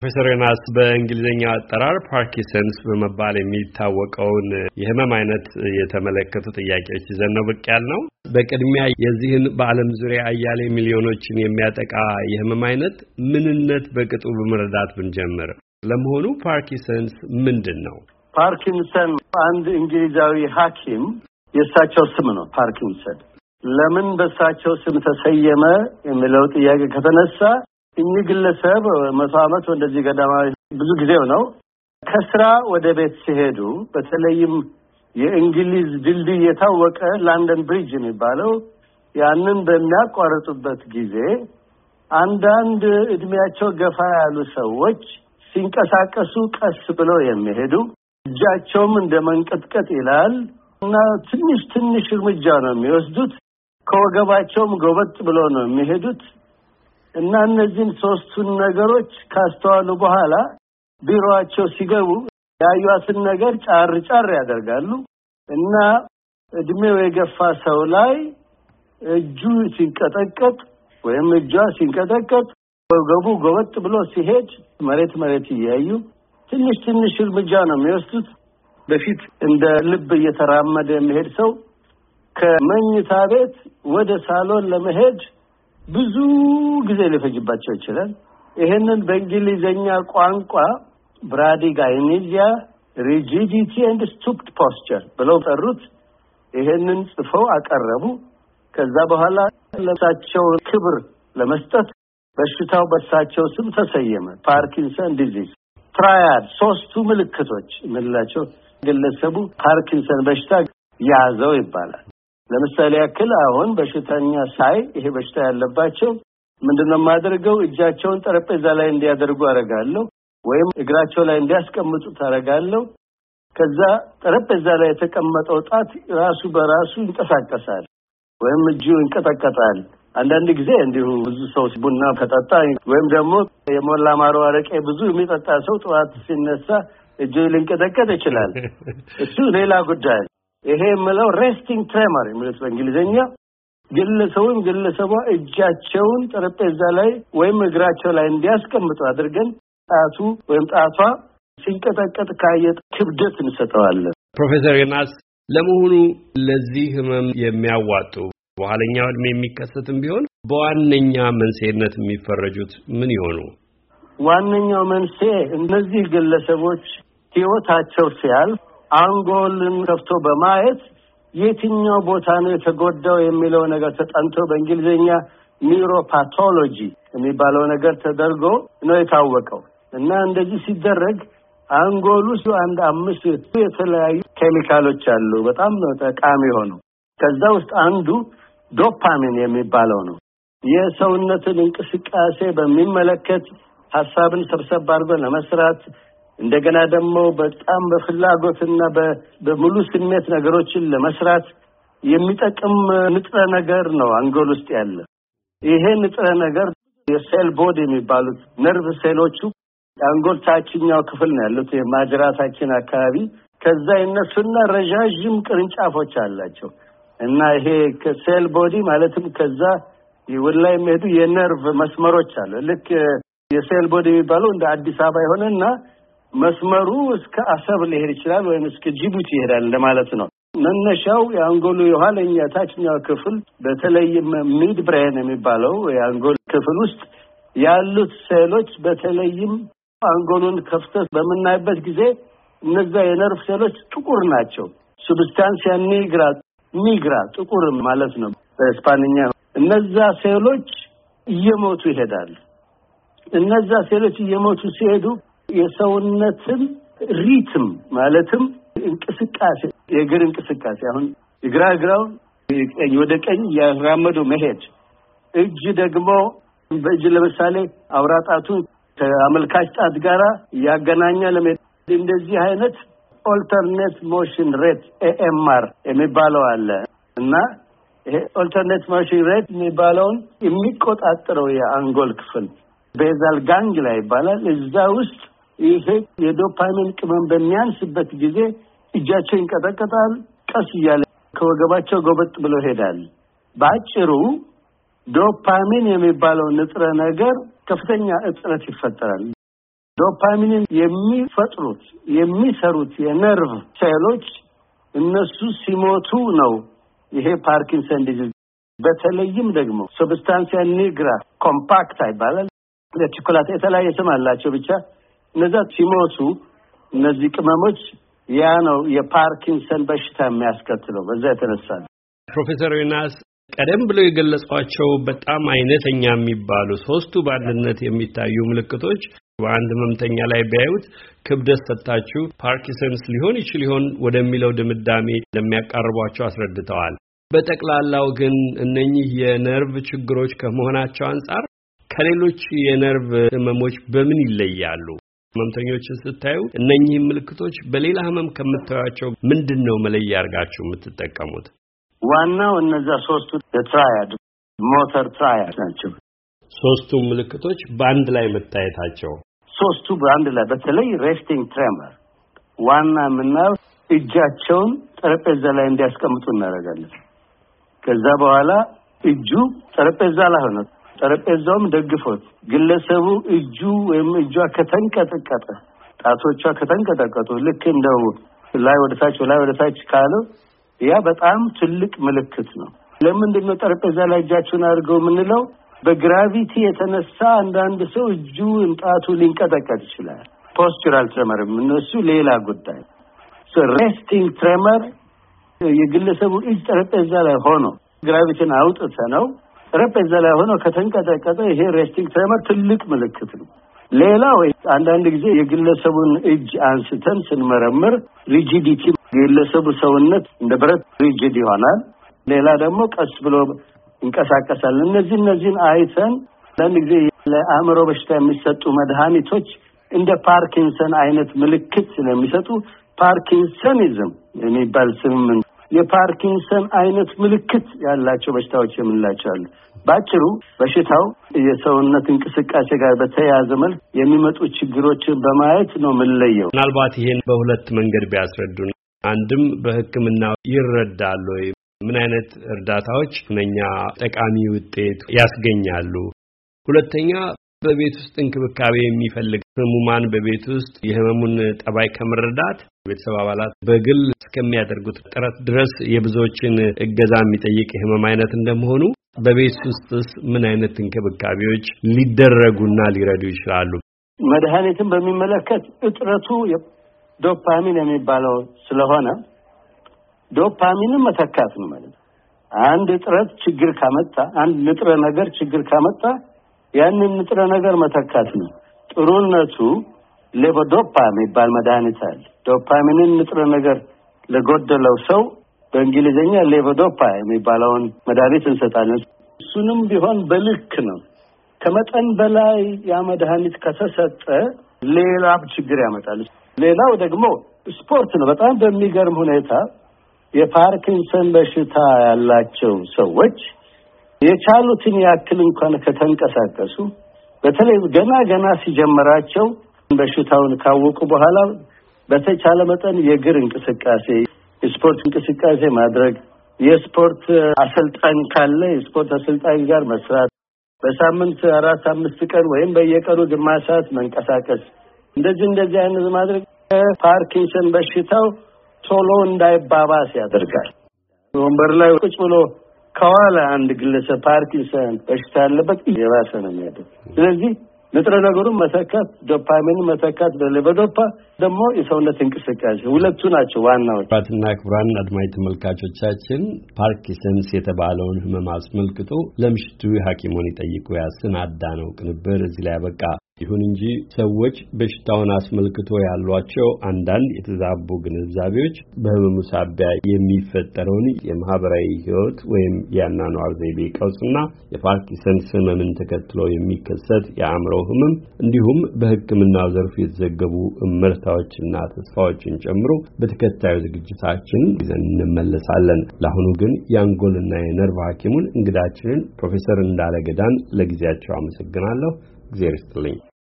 ፕሮፌሰር ዮናስ በእንግሊዝኛው አጠራር ፓርኪንሰንስ በመባል የሚታወቀውን የህመም አይነት የተመለከቱ ጥያቄዎች ይዘን ነው ብቅ ያልነው። በቅድሚያ የዚህን በዓለም ዙሪያ አያሌ ሚሊዮኖችን የሚያጠቃ የህመም አይነት ምንነት በቅጡ በመረዳት ብንጀምር። ለመሆኑ ፓርኪንሰንስ ምንድን ነው? ፓርኪንሰን አንድ እንግሊዛዊ ሐኪም የእሳቸው ስም ነው ፓርኪንሰን። ለምን በእሳቸው ስም ተሰየመ የሚለው ጥያቄ ከተነሳ እኚህ ግለሰብ 100 ዓመት እንደዚህ ገደማ ብዙ ጊዜው ነው ከስራ ወደ ቤት ሲሄዱ በተለይም የእንግሊዝ ድልድይ የታወቀ ለንደን ብሪጅ የሚባለው ያንን በሚያቋርጡበት ጊዜ አንዳንድ እድሜያቸው ገፋ ያሉ ሰዎች ሲንቀሳቀሱ ቀስ ብለው የሚሄዱ እጃቸውም እንደ መንቀጥቀጥ ይላል እና ትንሽ እርምጃ ነው የሚወስዱት። ከወገባቸውም ጎበጥ ብለው ነው የሚሄዱት እና እነዚህን ሶስቱን ነገሮች ካስተዋሉ በኋላ ቢሮአቸው ሲገቡ ያዩትን ነገር ጫር ያደርጋሉ እና እድሜው የገፋ ሰው ላይ እጁ ሲንቀጠቀጥ ወይም እጇ ሲንቀጠቀጥ ወገቡ ጎበጥ ብሎ ሲሄድ መሬት እያዩ ትንሽ እርምጃ ነው የሚወስዱት። በፊት እንደ ልብ እየተራመደ የሚሄድ ሰው ከመኝታ ቤት ወደ ሳሎን ለመሄድ ብዙ ጊዜ ሊፈጅባቸው ይችላል። ይሄንን በእንግሊዘኛ ቋንቋ ብራዲጋይኔዚያ ሪጂዲቲ ኤንድ ስቱፕድ ፖስቸር ብለው ጠሩት። ይሄንን ጽፈው አቀረቡ። ከዛ በኋላ ለሳቸው ክብር ለመስጠት በሽታው በሳቸው ስም ተሰየመ። ፓርኪንሰን ዲዚዝ ትራያድ፣ ሶስቱ ምልክቶች ምንላቸው ግለሰቡ ፓርኪንሰን በሽታ ያዘው ይባላል። ለምሳሌ ያክል አሁን በሽተኛ ሳይ ይሄ በሽታ ያለባቸው ምንድነው የማደርገው? እጃቸውን ጠረጴዛ ላይ እንዲያደርጉ አደርጋለሁ ወይም እግራቸው ላይ እንዲያስቀምጡ ታረጋለሁ። ከዛ ጠረጴዛ ላይ የተቀመጠው ጣት ራሱ በራሱ ይንቀሳቀሳል ወይም እጁ ይንቀጠቀጣል። አንዳንድ ጊዜ እንዲሁ ብዙ ሰው ቡና ከጠጣ ወይም ደግሞ የሞላ ማሮ አረቄ ብዙ የሚጠጣ ሰው ጠዋት ሲነሳ እጁ ሊንቀጠቀጥ ይችላል። እሱ ሌላ ጉዳይ። ይሄ የምለው ሬስቲንግ ትሬመር የሚሉት በእንግሊዝኛ ግለሰቧ እጃቸውን ጠረጴዛ ላይ ወይም እግራቸው ላይ እንዲያስቀምጡ አድርገን ጣቱ ወይም ጣቷ ሲንቀጠቀጥ ካየ ክብደት እንሰጠዋለን። ፕሮፌሰር ዮናስ ለመሆኑ ለዚህ ህመም የሚያዋጡ በኋለኛው እድሜ የሚከሰትም ቢሆን በዋነኛ መንስኤነት የሚፈረጁት ምን ይሆኑ? ዋነኛው መንስኤ እነዚህ ግለሰቦች ህይወታቸው ሲያልፍ አንጎልን ከፍቶ በማየት የትኛው ቦታ ነው የተጎዳው የሚለው ነገር ተጠንቶ በእንግሊዝኛ ኒውሮፓቶሎጂ የሚባለው ነገር ተደርጎ ነው የታወቀው። እና እንደዚህ ሲደረግ አንጎል ውስጥ 5 የተለያዩ ኬሚካሎች አሉ በጣም ጠቃሚ ሆኑ። ከዛ ውስጥ አንዱ ዶፓሚን የሚባለው ነው። የሰውነትን እንቅስቃሴ በሚመለከት ሐሳብን ሰብሰብ አድርጎ ለመስራት እንደገና ደግሞ በጣም በፍላጎትና በሙሉ ስሜት ነገሮችን ለመስራት የሚጠቅም ንጥረ ነገር ነው አንጎል ውስጥ ያለ። ይሄ ንጥረ ነገር የሴል ቦዲ የሚባሉት ነርቭ ሴሎቹ አንጎል ታችኛው ክፍል ነው ያሉት የማጅራታችን አካባቢ። ከዛ ይነሱና ረዣዥም ቅርንጫፎች አላቸው እና ይሄ ከሴል ቦዲ ማለትም ከዛ ወላይ የሚሄዱ የነርቭ መስመሮች አሉ። ልክ የሴል ቦዲ የሚባለው እንደ አዲስ አበባ ይሆነና መስመሩ እስከ አሰብ ሊሄድ ይችላል ወይም እስከ ጅቡቲ ይሄዳል ለማለት ነው። መነሻው የአንጎሉ የኋለኛ ታችኛው ክፍል በተለይም ሚድ ብሬን የሚባለው የአንጎል ክፍል ውስጥ ያሉት ሴሎች በተለይም አንጎሉን ከፍተት በምናይበት ጊዜ እነዛ የነርቭ ሴሎች ጥቁር ናቸው። ሱብስታንሲያ ኒግራ ጥቁር ማለት ነው በስፓንኛ። እነዛ ሴሎች እየሞቱ ይሄዳሉ። እነዛ ሴሎች እየሞቱ ሲሄዱ የሰውነትን ሪትም ማለትም እንቅስቃሴ የእግር እንቅስቃሴ አሁን እግራው ቀኝ ወደ ቀኝ ያራመዱ መሄድ፣ እጅ ደግሞ በእጅ ለምሳሌ አውራጣቱ ከአመልካች ጣት ጋራ ያገናኛ ለመሄድ እንደዚህ አይነት ኦልተርኔት ሞሽን ሬት AMR የሚባለው አለ እና ይሄ ኦልተርኔት ሞሽን ሬት የሚባለውን የሚቆጣጠረው የአንጎል ክፍል ቤዛል ጋንግላ ይባላል። እዛ ውስጥ ይሄ የዶፓሚን ቅመም በሚያንስበት ጊዜ እጃቸው ይንቀጠቀጣል፣ ቀስ እያለ ከወገባቸው ጎበጥ ብሎ ይሄዳል። ባጭሩ ዶፓሚን የሚባለው ንጥረ ነገር ከፍተኛ እጥረት ይፈጠራል። ዶፓሚንን የሚሰሩት የነርቭ ሴሎች እነሱ ሲሞቱ ነው ይሄ ፓርኪንሰን ዲዚዝ። በተለይም ደግሞ ሰብስታንሲያ ኒግራ ኮምፓክታ ይባላል። ለቾኮላታ የተለያየ ስም አላቸው። ብቻ እነዛ ሲሞቱ እነዚህ ቅመሞች ያ ነው የፓርኪንሰን በሽታ የሚያስከትለው። በዛ የተነሳ ፕሮፌሰር ዮናስ ቀደም ብለው የገለጿቸው በጣም አይነተኛ የሚባሉ ሶስቱ በአንድነት የሚታዩ ምልክቶች በአንድ ህመምተኛ ላይ ቢያዩት ክብደት ሰጣችሁ ፓርኪንሰንስ ሊሆን ይችላል ወደሚለው ድምዳሜ ለሚያቀርቧቸው አስረድተዋል። በጠቅላላው ግን እነኚህ የነርቭ ችግሮች ከመሆናቸው አንፃር ከሌሎች የነርቭ ህመሞች በምን ይለያሉ? ህመምተኞችን ስታዩ እነኚህ ምልክቶች በሌላ ህመም ከምታዩቸው ምንድነው መለያ አድርጋችሁ የምትጠቀሙት? ዋናው እነዛ ሶስቱ ትራያድ ሞተር ትራያድ ናቸው። ሶስቱ ምልክቶች በአንድ ላይ መታየታቸው ሶስቱ በአንድ ላይ በተለይ ሬስቲንግ ትሬመር ዋና ምናው እጃቸውን ጠረጴዛ ላይ እንዲያስቀምጡ እናደርጋለን። ከዛ በኋላ እጁ ጠረጴዛ ላይ ሆነ ጠረጴዛውም ደግፎት ግለሰቡ እጁ ወይም እጇ ከተንቀጠቀጠ ጣቶቿ ከተንቀጠቀጡ ልክ እንደው ላይ ወደ ታች ካለ ያ በጣም ትልቅ ምልክት ነው። ለምንድን ነው ጠረጴዛ ላይ እጃቸውን አድርገው የምንለው? በግራቪቲ የተነሳ አንዳንድ ሰው እጁ ጣቱ ሊንቀጠቀጥ ይችላል። ፖስቸራል ትሬመር እነሱ ሌላ ጉዳይ። ሬስቲንግ ትሬመር የግለሰቡ እጅ ጠረጴዛ ላይ ሆኖ ግራቪቲን አውጥተ ነው ጠረጴዛ ላይ ሆኖ ከተንቀጠቀጠ ይሄ ሬስቲንግ ትሬመር ትልቅ ምልክት ነው። ሌላው አንዳንድ ጊዜ የግለሰቡን እጅ አንስተን ስንመረምር ሪጂዲቲ የግለሰቡ ሰውነት እንደ ብረት ሪጂድ ይሆናል። ሌላ ደግሞ ቀስ ብሎ እንቀሳቀሳል። እነዚህን አይተን አንዳንድ ጊዜ ለአእምሮ በሽታ የሚሰጡ መድኃኒቶች እንደ ፓርኪንሰን አይነት ምልክት ስለሚሰጡ ፓርኪንሰኒዝም የሚባል ስም የፓርኪንሰን አይነት ምልክት ያላቸው በሽታዎች የምንላቸው አሉ። ባጭሩ በሽታው የሰውነት እንቅስቃሴ ጋር በተያያዘ መልክ የሚመጡ ችግሮችን በማየት ነው የምንለየው። ምናልባት ይሄን በሁለት መንገድ ቢያስረዱን፣ አንድም በሕክምናው ይረዳሉ ወይ? ምን አይነት እርዳታዎች ለኛ ጠቃሚ ውጤት ያስገኛሉ? ሁለተኛ በቤት ውስጥ እንክብካቤ የሚፈልግ ህሙማን በቤት ውስጥ የህመሙን ጠባይ ከመረዳት ቤተሰብ አባላት በግል እስከሚያደርጉት ጥረት ድረስ የብዙዎችን እገዛ የሚጠይቅ የህመም አይነት እንደመሆኑ በቤት ውስጥስ ምን አይነት እንክብካቤዎች ሊደረጉና ሊረዱ ይችላሉ? መድኃኒትን በሚመለከት እጥረቱ ዶፓሚን የሚባለው ስለሆነ ዶፓሚንን መተካት ነው ማለት ነው። አንድ እጥረት ችግር ካመጣ አንድ ንጥረ ነገር ችግር ካመጣ ያንን ንጥረ ነገር መተካት ነው። ጥሩነቱ ሌቮዶፓ የሚባል መድኃኒት አለ። ዶፓሚንን ንጥረ ነገር ለጎደለው ሰው በእንግሊዘኛ ሌቮዶፓ የሚባለውን መድኃኒት እንሰጣለን። እሱንም ቢሆን በልክ ነው። ከመጠን በላይ ያ መድኃኒት ከተሰጠ ሌላ ችግር ያመጣል። ሌላው ደግሞ ስፖርት ነው። በጣም በሚገርም ሁኔታ የፓርኪንሰን በሽታ ያላቸው ሰዎች የቻሉትን ያክል እንኳን ከተንቀሳቀሱ በተለይ ገና ሲጀምራቸው በሽታውን ካወቁ በኋላ በተቻለ መጠን የእግር እንቅስቃሴ የስፖርት እንቅስቃሴ ማድረግ፣ የስፖርት አሰልጣኝ ካለ የስፖርት አሰልጣኝ ጋር መስራት፣ በሳምንት 4-5 ቀን ወይም በየቀኑ ግማሽ ሰዓት መንቀሳቀስ፣ እንደዚህ አይነት ማድረግ ፓርኪንሰን በሽታው ቶሎ እንዳይባባስ ያደርጋል። ወንበር ላይ ቁጭ ብሎ ከኋላ አንድ ግለሰብ ፓርኪንሰን በሽታ ያለበት የባሰ ነው የሚያደርግ። ስለዚህ ንጥረ ነገሩን መተካት፣ ዶፓሚንን መተካት፣ በሌቮዶፓ ደግሞ የሰውነት እንቅስቃሴ ሁለቱ ናቸው ዋናው። ባትና ክቡራን አድማጭ ተመልካቾቻችን ፓርኪንሰንስ የተባለውን ህመም አስመልክቶ ለምሽቱ ሐኪሞን ይጠይቁ ያሰናዳ ነው ቅንብር እዚህ ላይ ያበቃ። ይሁን እንጂ ሰዎች በሽታውን አስመልክቶ ያሏቸው አንዳንድ የተዛቡ ግንዛቤዎች በህመሙ ሳቢያ የሚፈጠረውን የማህበራዊ ህይወት ወይም የአኗኗር ዘይቤ ቀውስና የፓርኪንሰንስ ህመምን ተከትሎ የሚከሰት የአእምሮ ህመም እንዲሁም በሕክምናው ዘርፍ የተዘገቡ እመርታዎችና ተስፋዎችን ጨምሮ በተከታዩ ዝግጅታችን ይዘን እንመለሳለን። ለአሁኑ ግን የአንጎልና የነርቭ ሐኪሙን እንግዳችንን ፕሮፌሰር እንዳለ ገዳን ለጊዜያቸው አመሰግናለሁ። እግዚአብሔር ይስጥልኝ።